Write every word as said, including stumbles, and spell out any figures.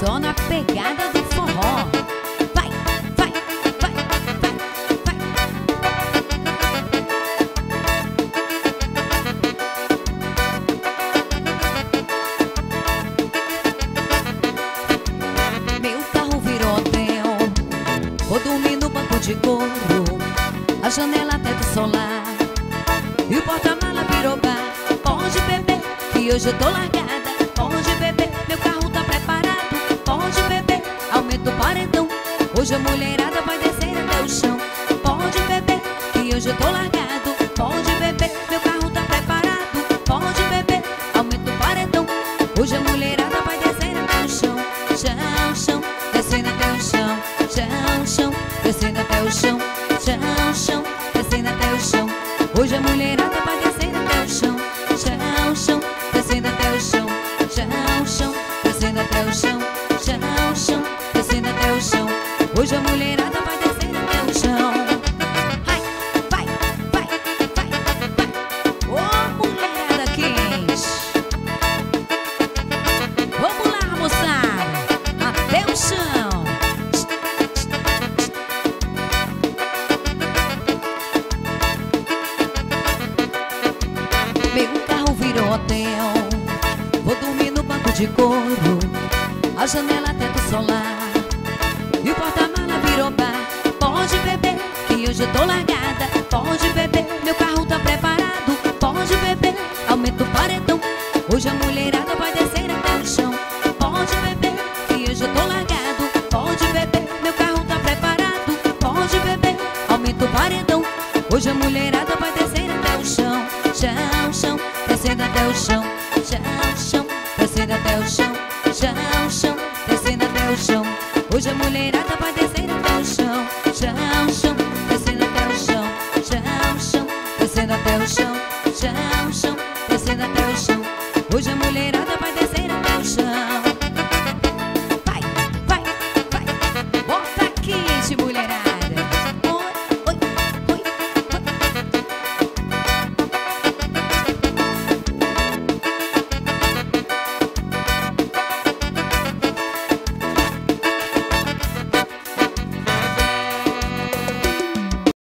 só na pegada do forró. Vai, vai, vai, vai, vai. Meu carro virou hotel, vou dormir no banco de couro, a janela teto solar e o porta-mala virou bar. Pode beber, que hoje eu tô largada. Pode beber, meu carro tá preparado. Pode beber, aumenta o paredão. Hoje a mulherada vai descer até o chão. Pode beber, que hoje eu tô largado. Pode beber, meu carro tá preparado. Pode beber, aumenta o paredão. Hoje a mulherada vai descer até o chão. Chão, chão, descendo até o chão. Chão, chão, descendo até o chão. Chão, chão, descendo até o chão. Hoje a mulherada vai descer até o chão. Chão, chão, descendo até o chão. Chão, chão, descendo até o chão. Chão, chão, descendo até o chão. Hoje a mulherada vai descer até o chão. Vai, vai, vai, vai, vai. Ô, mulherada quente. Vamos lá, moçada, até o chão. Meu carro virou hotel, vou dormir no banco de couro, a janela teto solar e o porta-mala virou bar. Pode beber, que hoje eu tô largada. Pode beber, meu carro tá preparado. Pode beber, aumenta o paredão. Hoje a mulherada vai descer até o chão. Pode beber, que hoje eu tô largado. Pode beber, meu carro tá preparado. Pode beber, aumenta o paredão. Hoje a mulherada vai descer até o chão. Chão, chão, descendo até o chão. Chão, chão, descendo até o chão. Chão, chão, descendo até o chão. Hoje a mulherada vai descer